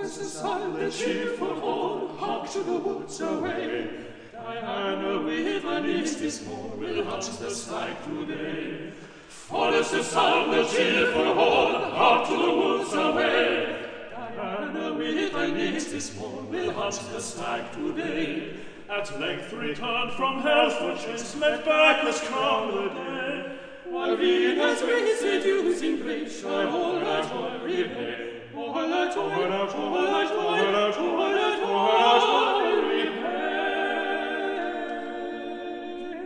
is the sun, the cheerful horn, hark to the woods away. Diana with an this morn will hunt the stag today. For is the sun, the cheerful horn, hark to the woods away. Diana with an this morn will hunt the stag today. At length returned from healthful chase, met Bacchus crown the day. While Venus with seducing grace shall all our joy repay. All our joy, all our joy, all our joy, all our joy, all our joy repay.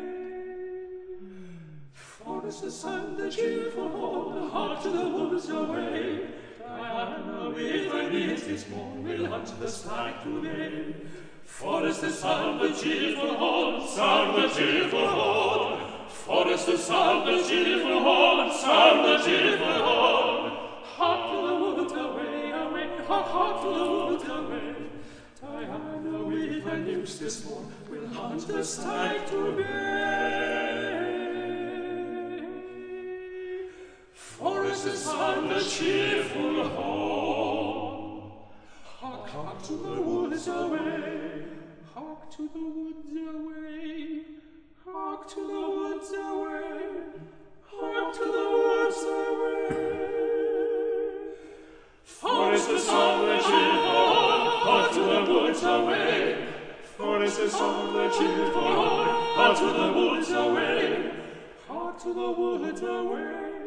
For is the sun, the cheerful horn, hark to the woods away. Diana with an this morn will hunt the stag today. For is the sun, the cheerful horn, sound the cheerful horn. For is the sun, the cheerful horn, sound the cheerful horn. Hark to the woods away, away, hark, hark to the woods away. Diana with her nymphs this morn will hunt the stag today. For is the sun, the cheerful horn. Hark, hark to the woods away, hark to the woods away. Hark to the woods away, hark to the woods away. For is the sun, the cheerful horn, hark to the woods away. For is the sun, the cheerful horn, hark to the woods away. Hark to the woods away.